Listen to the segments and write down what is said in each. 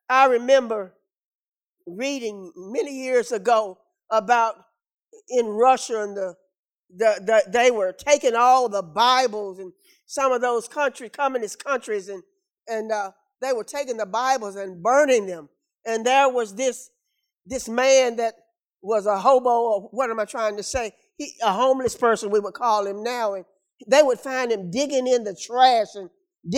I remember reading many years ago about in Russia and they were taking all the Bibles and some of those communist countries and they were taking the Bibles and burning them. And there was this man that was a hobo, or what am I trying to say? A homeless person, we would call him now. And they would find him digging in the trash and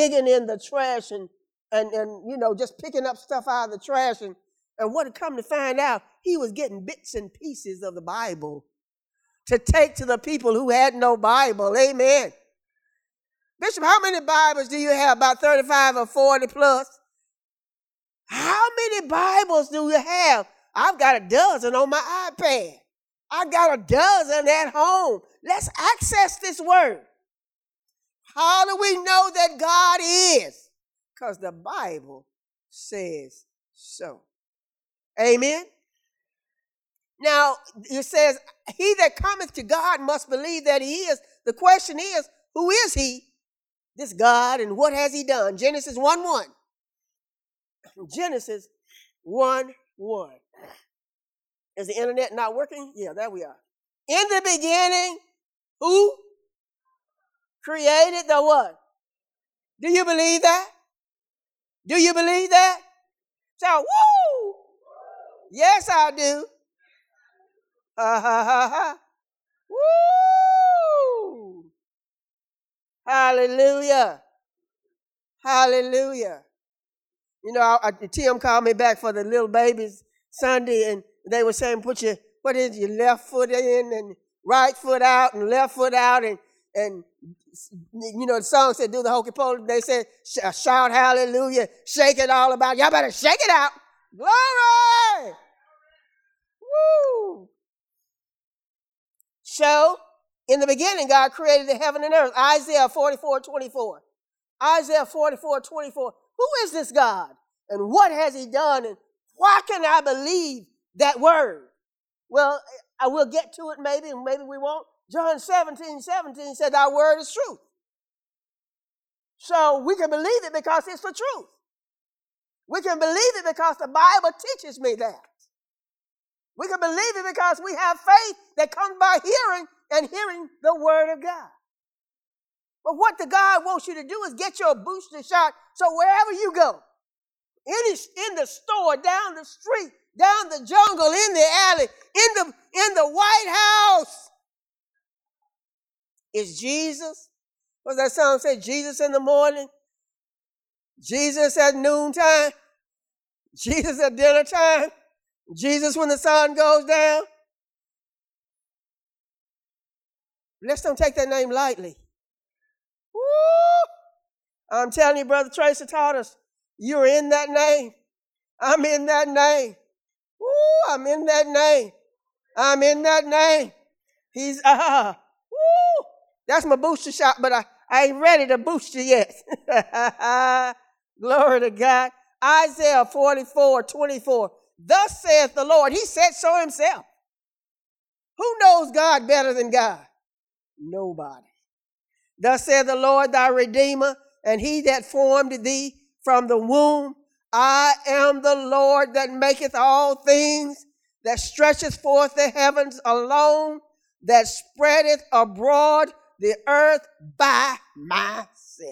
just picking up stuff out of the trash. And what had come to find out, he was getting bits and pieces of the Bible to take to the people who had no Bible. Amen. Bishop, how many Bibles do you have? About 35 or 40 plus? How many Bibles do you have? I've got a dozen on my iPad. I got a dozen at home. Let's access this word. How do we know that God is? Because the Bible says so. Amen. Now, it says, he that cometh to God must believe that he is. The question is, who is he, this God, and what has he done? Genesis 1:1. Genesis 1:1. Is the internet not working? Yeah, there we are. In the beginning, who created the what? Do you believe that? Do you believe that? So, woo! Yes, I do. Ha ha ha ha. Woo! Hallelujah. Hallelujah. You know, Tim called me back for the little babies Sunday, and they were saying, put your left foot in and right foot out and left foot out. And you know, the song said, do the hokey pokey. They said, shout hallelujah, shake it all about. Y'all better shake it out. Glory. Woo. So, in the beginning, God created the heaven and earth. Isaiah 44:24. Isaiah 44:24. Who is this God? And what has he done? And why can I believe that word? Well, I will get to it maybe, and maybe we won't. John 17:17 said, thy word is truth. So we can believe it because it's the truth. We can believe it because the Bible teaches me that. We can believe it because we have faith that comes by hearing, and hearing the word of God. But what the God wants you to do is get your booster shot, so wherever you go, in the store, down the street, down the jungle, in the alley, in the White House, is Jesus. What's that song say? Jesus in the morning, Jesus at noontime, Jesus at dinner time, Jesus when the sun goes down. Let's don't take that name lightly. Woo! I'm telling you, Brother Tracy taught us, you're in that name. I'm in that name. Woo! I'm in that name. I'm in that name. He's, woo! That's my booster shot, but I ain't ready to boost you yet. Glory to God. Isaiah 44:24. Thus saith the Lord. He said so himself. Who knows God better than God? Nobody. Thus saith the Lord thy Redeemer, and he that formed thee from the womb. I am the Lord that maketh all things, that stretcheth forth the heavens alone, that spreadeth abroad the earth by myself.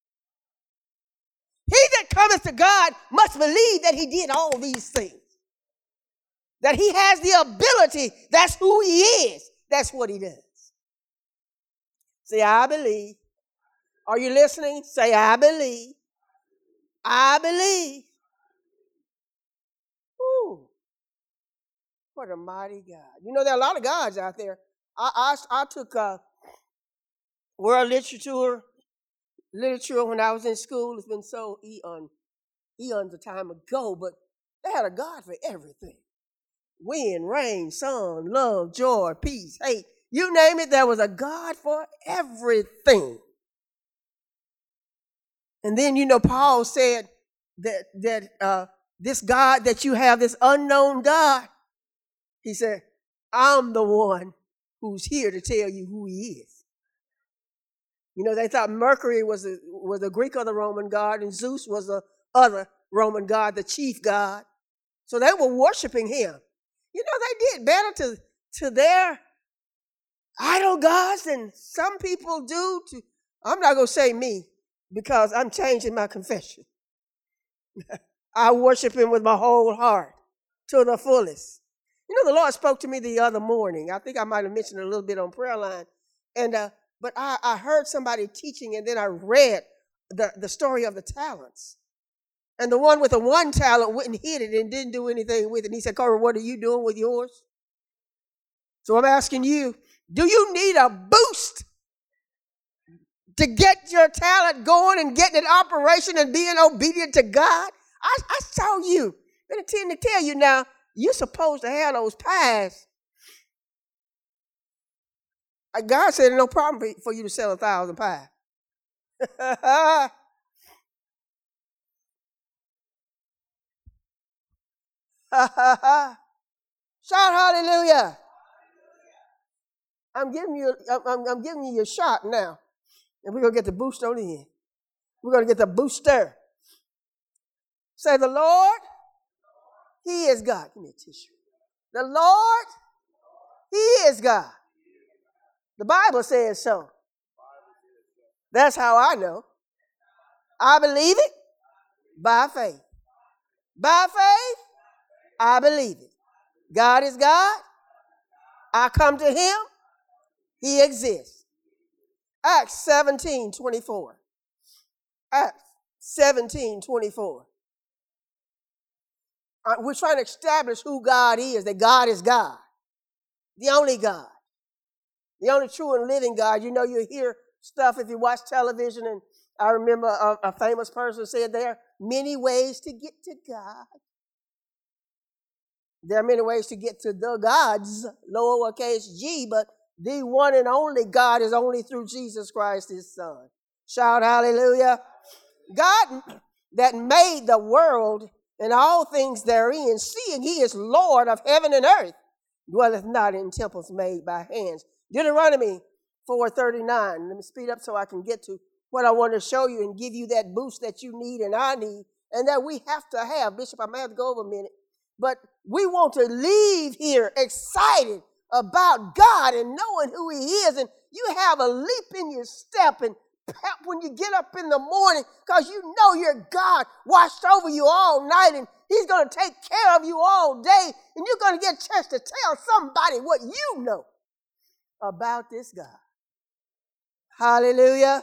He that cometh to God must believe that he did all these things. That he has the ability. That's who he is. That's what he does. Say, I believe. Are you listening? Say, I believe. I believe. Ooh, what a mighty God. You know, there are a lot of gods out there. I took world literature when I was in school. It's been so eons of time ago, but they had a God for everything. Wind, rain, sun, love, joy, peace, hate. You name it, there was a God for everything. And then, you know, Paul said that this God that you have, this unknown God, he said, I'm the one who's here to tell you who he is. You know, they thought Mercury was the Greek or the Roman god, and Zeus was the other Roman god, the chief god. So they were worshiping him. You know, they did better to their idol gods than some people do to, I'm not going to say me because I'm changing my confession. I worship him with my whole heart to the fullest. You know, the Lord spoke to me the other morning. I think I might have mentioned it a little bit on prayer line. But I heard somebody teaching, and then I read the story of the talents. And the one with the one talent went and hid it and didn't do anything with it. And he said, Corey, what are you doing with yours? So I'm asking you, do you need a boost to get your talent going and getting in operation and being obedient to God? I saw you. I tend to tell you now, you're supposed to have those pies. God said no problem for you to sell 1,000 pies. Shout hallelujah. I'm giving you your shot now. And we're going to get the boost on in. We're going to get the booster. Say, the Lord, he is God. Give me a tissue. The Lord, he is God. The Bible says so. That's how I know. I believe it by faith. By faith, I believe it. God is God. I come to him. He exists. Acts 17:24. Acts 17:24. We're trying to establish who God is, that God is God. The only God. The only true and living God. You know, you hear stuff if you watch television, and I remember a famous person said there are many ways to get to God. There are many ways to get to the gods, lowercase g, but the one and only God is only through Jesus Christ, his son. Shout hallelujah. God that made the world and all things therein, seeing he is Lord of heaven and earth, dwelleth not in temples made by hands. Deuteronomy 4:39. Let me speed up so I can get to what I want to show you and give you that boost that you need and I need and that we have to have. Bishop, I may have to go over a minute. But we want to leave here excited about God and knowing who he is. And you have a leap in your step and pep when you get up in the morning because you know your God watched over you all night and he's going to take care of you all day. And you're going to get a chance to tell somebody what you know about this God. Hallelujah.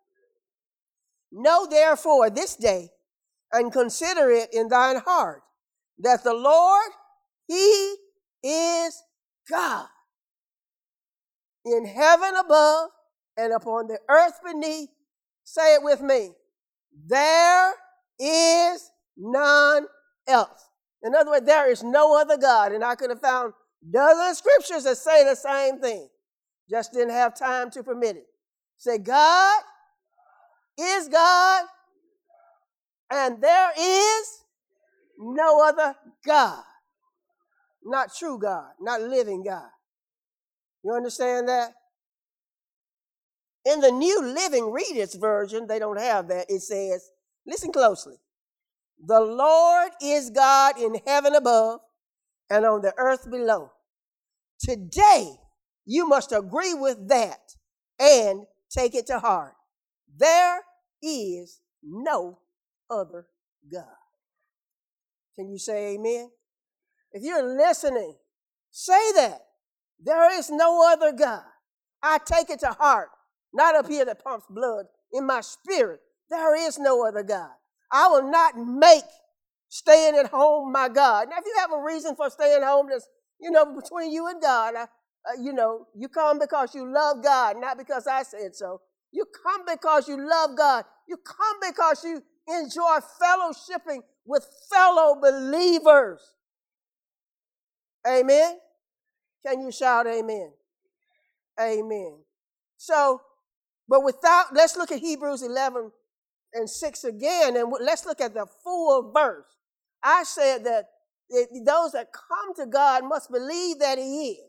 Know therefore this day and consider it in thine heart that the Lord, he is God. In heaven above and upon the earth beneath, say it with me, there is none else. In other words, there is no other God. And I could have found dozens of scriptures that say the same thing. Just didn't have time to permit it. Say, God is God, and there is no other God. Not true God, not living God. You understand that? In the New Living Reader's version, they don't have that. It says, listen closely. The Lord is God in heaven above and on the earth below. Today, you must agree with that and take it to heart. There is no other God. Can you say amen? If you're listening, say that. There is no other God. I take it to heart, not up here that pumps blood in my spirit. There is no other God. I will not make staying at home my God. Now, if you have a reason for staying home that's, between you and God, you come because you love God, not because I said so. You come because you love God. You come because you enjoy fellowshipping with fellow believers. Amen? Can you shout amen? Amen. So, but let's look at Hebrews 11:6 again, and let's look at the full verse. I said that those that come to God must believe that he is.